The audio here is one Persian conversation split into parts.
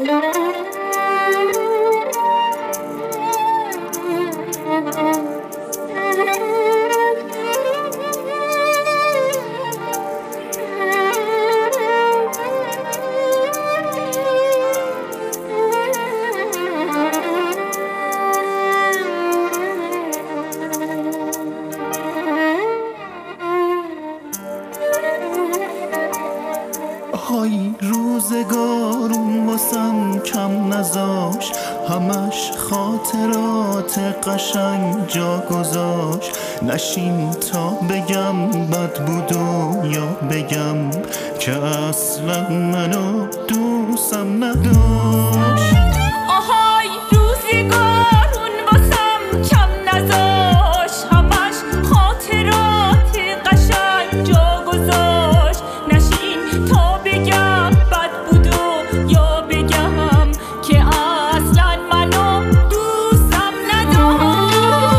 های روزگارون واسم کم نذاش، همش خاطرات قشنگ جا گذاشت. نشین تا بگم بد بود و یا بگم که اصلا منو دوستم نداشت. آهای روزگارون واسم کم نذاش، همش خاطرات قشنگ جا گذاشت. نشین تا بگم بد بود و یا بگم که اصلا منو دوستم نداشت.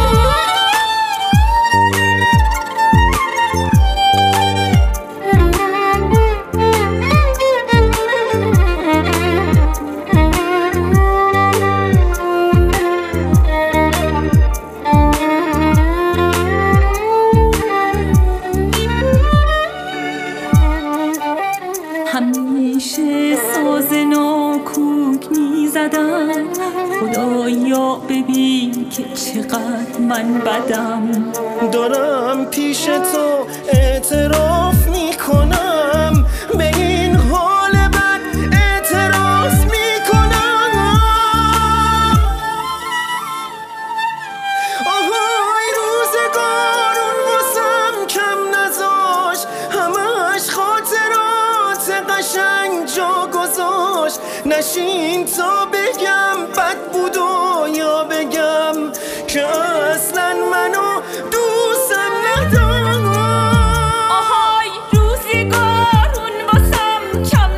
همیشه ساز ناکوک میزدم، خدایا ببین که چقدر من بدم. دارم پیش تو اعتراف میکنم، به این حال بد اعتراف میکنم. آهای روزگارون واسم کم نذاش، همش خاطرات قشنگ جا گذاشت. نشین تا بگم بد بود و یا بگم که اصلا منو دوستم نداشت. آهای روزگارون واسم کم